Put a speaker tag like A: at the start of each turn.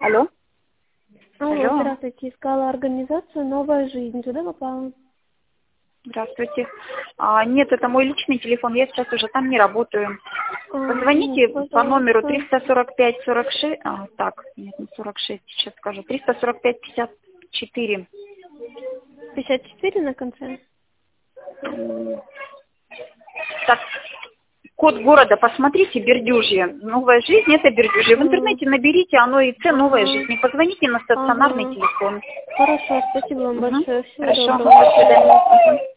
A: Алло.
B: Алло,
A: Алло.
B: здравствуйте. Искала организацию «Новая жизнь». Туда попала?
A: Здравствуйте. Нет, это мой личный телефон, я сейчас уже там не работаю. Позвоните
B: Извините,
A: по номеру
B: пожалуйста.
A: 345 46, так, нет, не 46, сейчас скажу, 345 54.
B: 54 на конце?
A: Так, код города, посмотрите, Бердюжье. Новая жизнь, это Бердюжье. В
B: Ага.
A: интернете наберите, оно и Ц «Новая
B: Ага.
A: жизнь». И позвоните на стационарный
B: Ага.
A: телефон.
B: Хорошо, спасибо вам
A: Мгм.
B: большое. Всего
A: Хорошо,
B: доброго.
A: до
B: До свидания.
A: свидания. Мгм.